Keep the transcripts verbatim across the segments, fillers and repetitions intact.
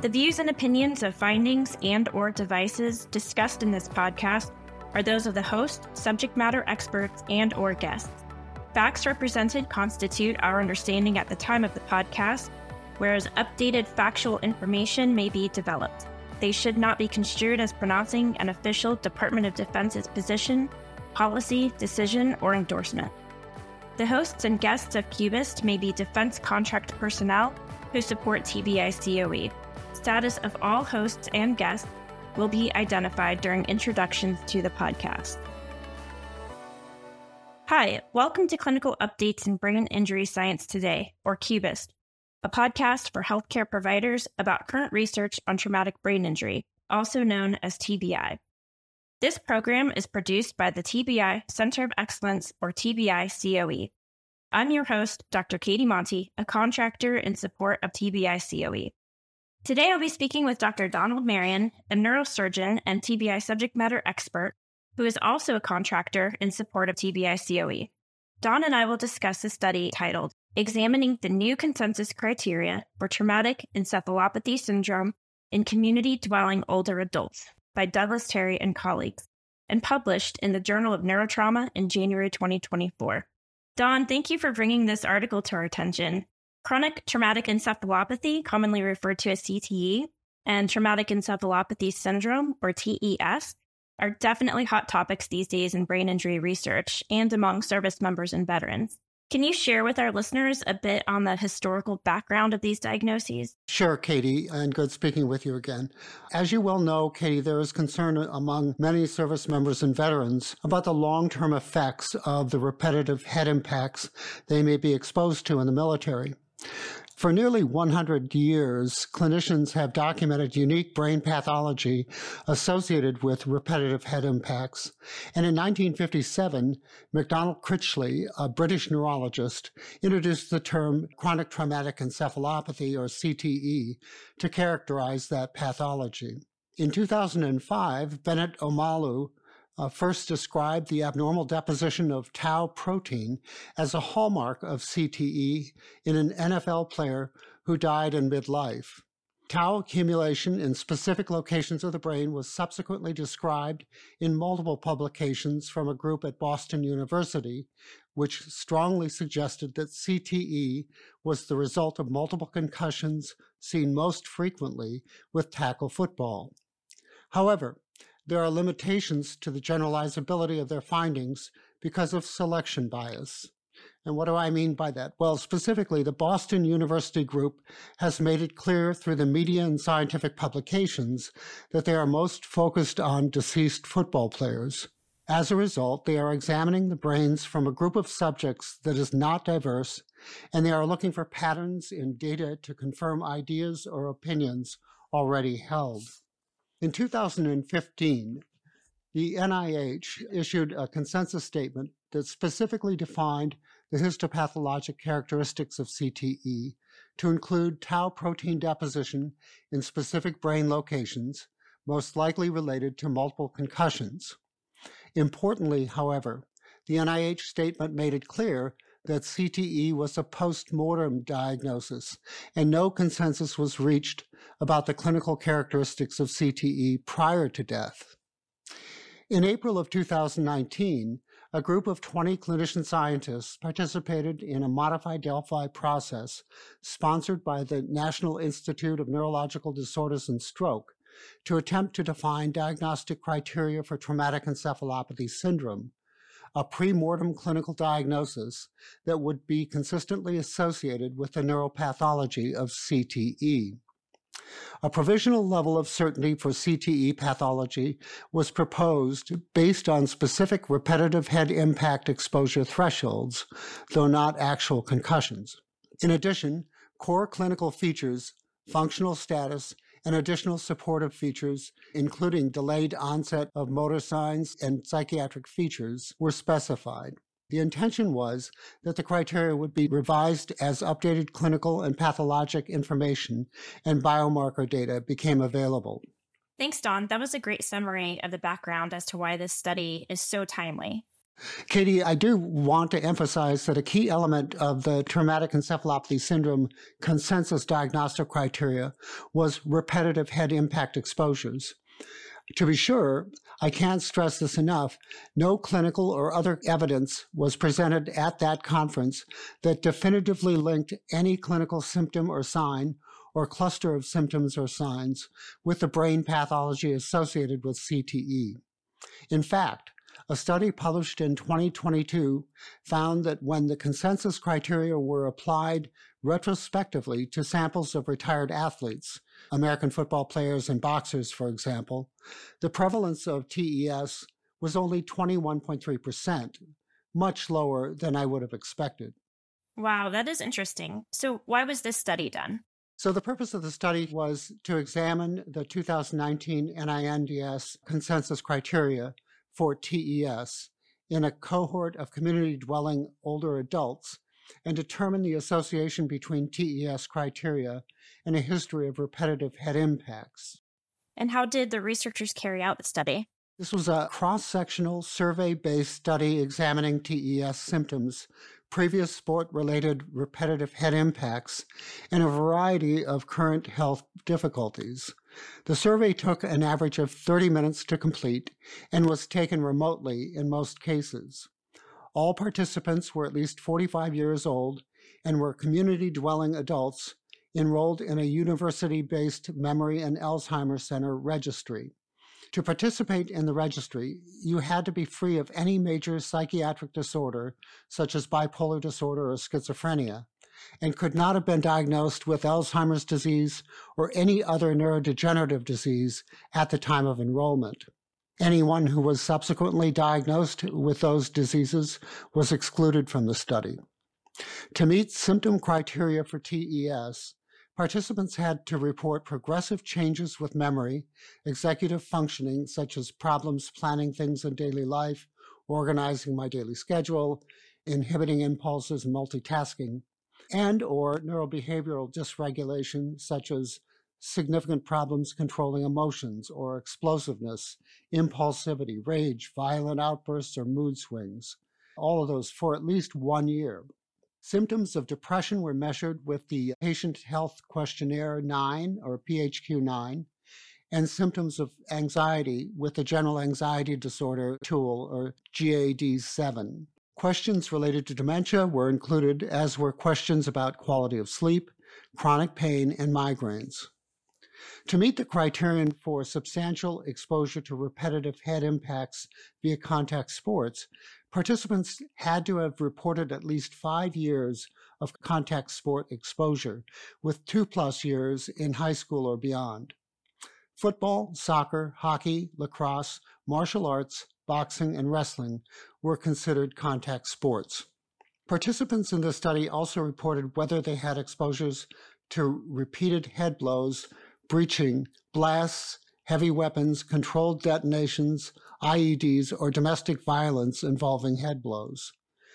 The views and opinions of findings and or devices discussed in this podcast are those of the host, subject matter experts, and or guests. Facts represented constitute our understanding at the time of the podcast, whereas updated factual information may be developed. They should not be construed as pronouncing an official Department of Defense's position, policy, decision, or endorsement. The hosts and guests of Cubist may be defense contract personnel who support T B I C O E. Status of all hosts and guests will be identified during introductions to the podcast. Hi, welcome to Clinical Updates in Brain Injury Science Today, or Cubist, a podcast for healthcare providers about current research on traumatic brain injury, also known as T B I. This program is produced by the T B I Center of Excellence, or T B I C O E. I'm your host, Doctor Katie Monty, a contractor in support of T B I C O E. Today I'll be speaking with Doctor Donald Marion, a neurosurgeon and T B I subject matter expert, who is also a contractor in support of T B I C O E. Don and I will discuss a study titled Examining the New Consensus Criteria for Traumatic Encephalopathy Syndrome in Community-Dwelling Older Adults by Douglas Terry and colleagues, and published in the Journal of Neurotrauma in January twenty twenty-four. Don, thank you for bringing this article to our attention. Chronic traumatic encephalopathy, commonly referred to as C T E, and traumatic encephalopathy syndrome, or T E S, are definitely hot topics these days in brain injury research and among service members and veterans. Can you share with our listeners a bit on the historical background of these diagnoses? Sure, Katie, and good speaking with you again. As you well know, Katie, there is concern among many service members and veterans about the long-term effects of the repetitive head impacts they may be exposed to in the military. For nearly one hundred years, clinicians have documented unique brain pathology associated with repetitive head impacts. And in nineteen fifty-seven, MacDonald Critchley, a British neurologist, introduced the term chronic traumatic encephalopathy, or C T E, to characterize that pathology. In two thousand five, Bennett Omalu Uh, first described the abnormal deposition of tau protein as a hallmark of C T E in an N F L player who died in midlife. Tau accumulation in specific locations of the brain was subsequently described in multiple publications from a group at Boston University, which strongly suggested that C T E was the result of multiple concussions seen most frequently with tackle football. However, there are limitations to the generalizability of their findings because of selection bias. And what do I mean by that? Well, specifically, the Boston University group has made it clear through the media and scientific publications that they are most focused on deceased football players. As a result, they are examining the brains from a group of subjects that is not diverse, and they are looking for patterns in data to confirm ideas or opinions already held. In two thousand fifteen, the N I H issued a consensus statement that specifically defined the histopathologic characteristics of C T E to include tau protein deposition in specific brain locations, most likely related to multiple concussions. Importantly, however, the N I H statement made it clear that C T E was a post-mortem diagnosis, and no consensus was reached about the clinical characteristics of C T E prior to death. In April of two thousand nineteen, a group of twenty clinician scientists participated in a modified Delphi process sponsored by the National Institute of Neurological Disorders and Stroke to attempt to define diagnostic criteria for traumatic encephalopathy syndrome, a pre-mortem clinical diagnosis that would be consistently associated with the neuropathology of C T E. A provisional level of certainty for C T E pathology was proposed based on specific repetitive head impact exposure thresholds, though not actual concussions. In addition, core clinical features, functional status, and additional supportive features, including delayed onset of motor signs and psychiatric features, were specified. The intention was that the criteria would be revised as updated clinical and pathologic information and biomarker data became available. Thanks, Don. That was a great summary of the background as to why this study is so timely. Katie, I do want to emphasize that a key element of the traumatic encephalopathy syndrome consensus diagnostic criteria was repetitive head impact exposures. To be sure, I can't stress this enough, no clinical or other evidence was presented at that conference that definitively linked any clinical symptom or sign or cluster of symptoms or signs with the brain pathology associated with C T E. In fact, a study published in twenty twenty-two found that when the consensus criteria were applied retrospectively to samples of retired athletes, American football players and boxers, for example, the prevalence of T E S was only twenty-one point three percent, much lower than I would have expected. Wow, that is interesting. So why was this study done? So the purpose of the study was to examine the two thousand nineteen N I N D S consensus criteria for T E S in a cohort of community-dwelling older adults and determine the association between T E S criteria and a history of repetitive head impacts. And how did the researchers carry out the study? This was a cross-sectional, survey-based study examining T E S symptoms, previous sport-related repetitive head impacts, and a variety of current health difficulties. The survey took an average of thirty minutes to complete and was taken remotely in most cases. All participants were at least forty-five years old and were community-dwelling adults enrolled in a university-based memory and Alzheimer's Center registry. To participate in the registry, you had to be free of any major psychiatric disorder, such as bipolar disorder or schizophrenia, and could not have been diagnosed with Alzheimer's disease or any other neurodegenerative disease at the time of enrollment. Anyone who was subsequently diagnosed with those diseases was excluded from the study. To meet symptom criteria for T E S, participants had to report progressive changes with memory, executive functioning, such as problems planning things in daily life, organizing my daily schedule, inhibiting impulses and multitasking, and or neurobehavioral dysregulation, such as significant problems controlling emotions or explosiveness, impulsivity, rage, violent outbursts, or mood swings. All of those for at least one year. Symptoms of depression were measured with the Patient Health Questionnaire nine, or P H Q nine, and symptoms of anxiety with the General Anxiety Disorder Tool, or G A D seven. Questions related to dementia were included, as were questions about quality of sleep, chronic pain, and migraines. To meet the criterion for substantial exposure to repetitive head impacts via contact sports, participants had to have reported at least five years of contact sport exposure, with two plus years in high school or beyond. Football, soccer, hockey, lacrosse, martial arts, boxing, and wrestling were considered contact sports. Participants in the study also reported whether they had exposures to repeated head blows, breaching, blasts, heavy weapons, controlled detonations, I E Ds, or domestic violence involving head blows.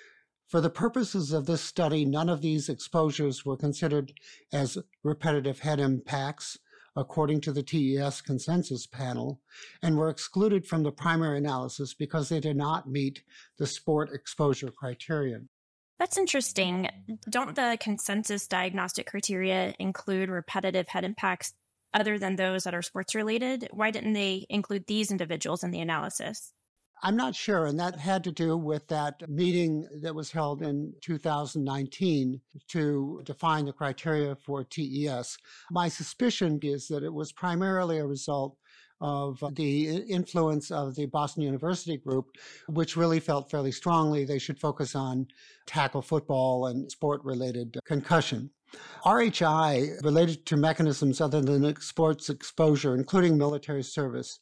For the purposes of this study, none of these exposures were considered as repetitive head impacts, according to the T E S consensus panel, and were excluded from the primary analysis because they did not meet the sport exposure criterion. That's interesting. Don't the consensus diagnostic criteria include repetitive head impacts other than those that are sports related? Why didn't they include these individuals in the analysis? I'm not sure, and that had to do with that meeting that was held in two thousand nineteen to define the criteria for T E S. My suspicion is that it was primarily a result of the influence of the Boston University group, which really felt fairly strongly they should focus on tackle football and sport-related concussion. R H I, related to mechanisms other than sports exposure, including military service,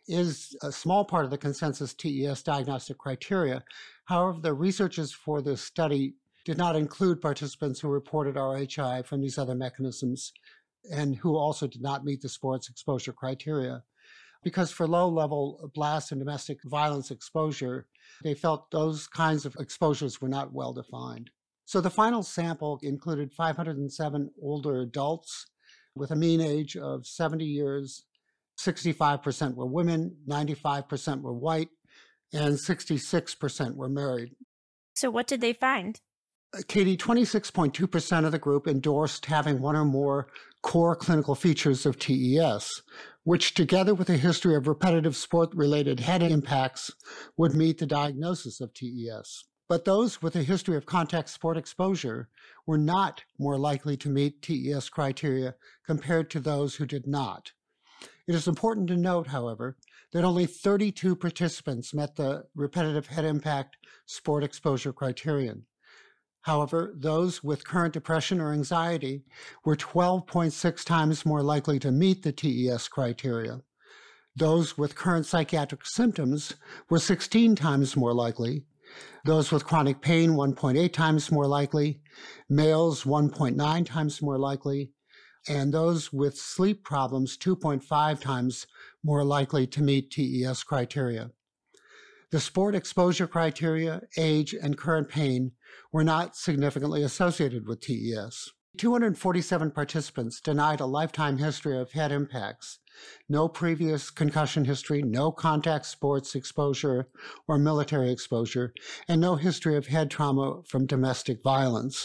is a small part of the consensus T E S diagnostic criteria. However, the researchers for this study did not include participants who reported R H I from these other mechanisms and who also did not meet the sports exposure criteria. Because for low-level blast and domestic violence exposure, they felt those kinds of exposures were not well defined. So the final sample included five hundred seven older adults with a mean age of seventy years. sixty-five percent were women, ninety-five percent were white, and sixty-six percent were married. So what did they find? Katie, twenty-six point two percent of the group endorsed having one or more core clinical features of T E S, which together with a history of repetitive sport-related head impacts would meet the diagnosis of T E S. But those with a history of contact sport exposure were not more likely to meet T E S criteria compared to those who did not. It is important to note, however, that only thirty-two participants met the repetitive head impact sport exposure criterion. However, those with current depression or anxiety were twelve point six times more likely to meet the T E S criteria. Those with current psychiatric symptoms were sixteen times more likely. Those with chronic pain, one point eight times more likely. Males, one point nine times more likely. And those with sleep problems, two point five times more likely to meet T E S criteria. The sport exposure criteria, age, and current pain were not significantly associated with T E S. two hundred forty-seven participants denied a lifetime history of head impacts, no previous concussion history, no contact sports exposure or military exposure, and no history of head trauma from domestic violence.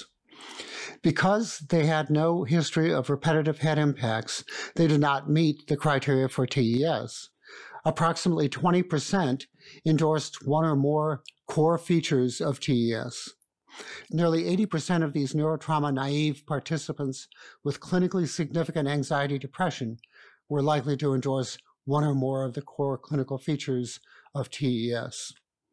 Because they had no history of repetitive head impacts, they did not meet the criteria for T E S. Approximately twenty percent endorsed one or more core features of T E S. Nearly eighty percent of these neurotrauma-naive participants with clinically significant anxiety depression were likely to endorse one or more of the core clinical features of T E S.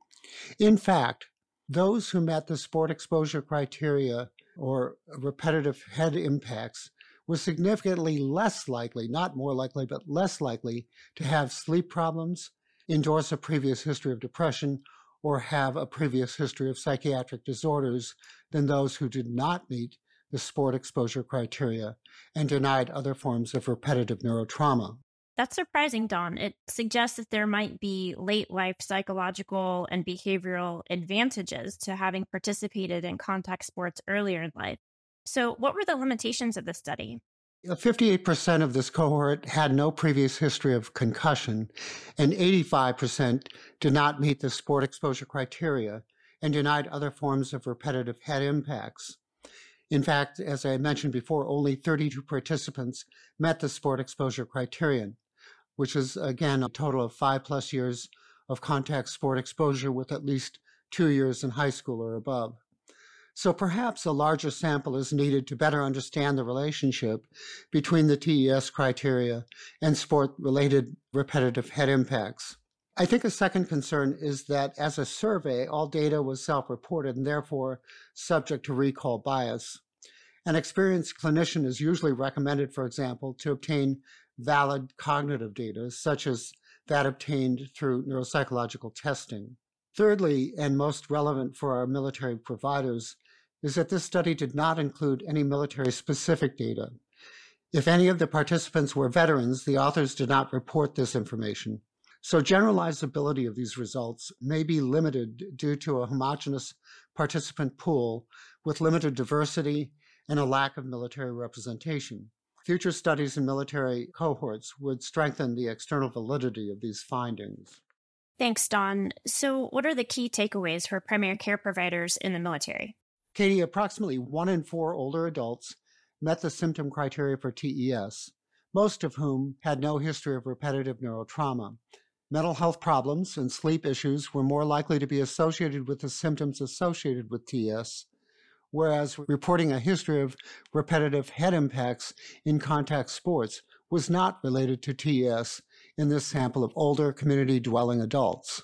In fact, those who met the sport exposure criteria or repetitive head impacts were significantly less likely, not more likely, but less likely to have sleep problems, endorse a previous history of depression, or have a previous history of psychiatric disorders than those who did not meet the sport exposure criteria and denied other forms of repetitive neurotrauma. That's surprising, Dawn. It suggests that there might be late-life psychological and behavioral advantages to having participated in contact sports earlier in life. So what were the limitations of the study? fifty-eight percent of this cohort had no previous history of concussion, and eighty-five percent did not meet the sport exposure criteria and denied other forms of repetitive head impacts. In fact, as I mentioned before, only thirty-two participants met the sport exposure criterion, which is, again, a total of five plus years of contact sport exposure with at least two years in high school or above. So perhaps a larger sample is needed to better understand the relationship between the T E S criteria and sport-related repetitive head impacts. I think a second concern is that as a survey, all data was self-reported and therefore subject to recall bias. An experienced clinician is usually recommended, for example, to obtain valid cognitive data, such as that obtained through neuropsychological testing. Thirdly, and most relevant for our military providers, is that this study did not include any military-specific data. If any of the participants were veterans, the authors did not report this information. So generalizability of these results may be limited due to a homogeneous participant pool with limited diversity and a lack of military representation. Future studies in military cohorts would strengthen the external validity of these findings. Thanks, Dawn. So what are the key takeaways for primary care providers in the military? Katie, approximately one in four older adults met the symptom criteria for T E S, most of whom had no history of repetitive neurotrauma. Mental health problems and sleep issues were more likely to be associated with the symptoms associated with T E S, whereas reporting a history of repetitive head impacts in contact sports was not related to T E S in this sample of older community-dwelling adults.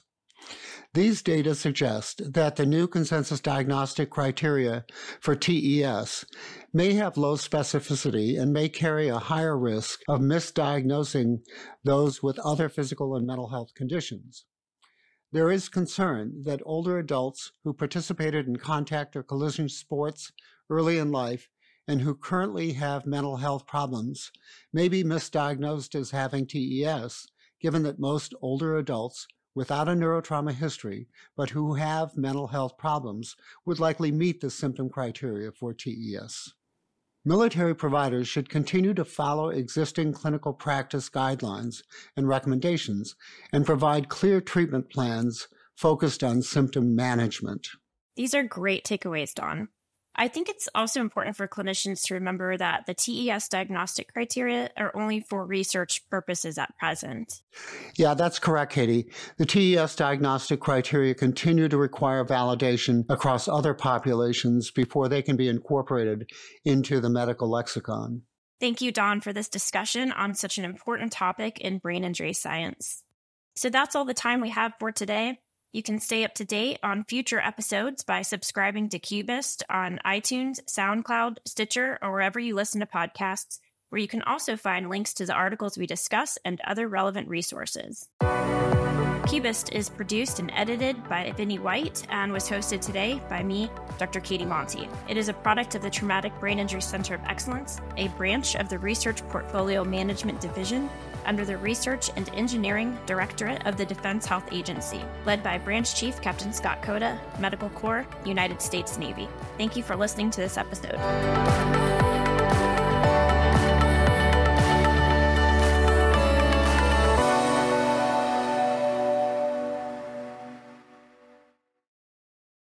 These data suggest that the new consensus diagnostic criteria for T E S may have low specificity and may carry a higher risk of misdiagnosing those with other physical and mental health conditions. There is concern that older adults who participated in contact or collision sports early in life and who currently have mental health problems may be misdiagnosed as having T E S, given that most older adults without a neurotrauma history, but who have mental health problems, would likely meet the symptom criteria for T E S. Military providers should continue to follow existing clinical practice guidelines and recommendations and provide clear treatment plans focused on symptom management. These are great takeaways, Don. I think it's also important for clinicians to remember that the T E S diagnostic criteria are only for research purposes at present. Yeah, that's correct, Katie. The T E S diagnostic criteria continue to require validation across other populations before they can be incorporated into the medical lexicon. Thank you, Don, for this discussion on such an important topic in brain injury science. So that's all the time we have for today. You can stay up to date on future episodes by subscribing to Cubist on iTunes, SoundCloud, Stitcher, or wherever you listen to podcasts, where you can also find links to the articles we discuss and other relevant resources. Cubist is produced and edited by Vinny White and was hosted today by me, Doctor Katie Monti. It is a product of the Traumatic Brain Injury Center of Excellence, a branch of the Research Portfolio Management Division under the Research and Engineering Directorate of the Defense Health Agency, led by Branch Chief Captain Scott Coda, Medical Corps, United States Navy. Thank you for listening to this episode.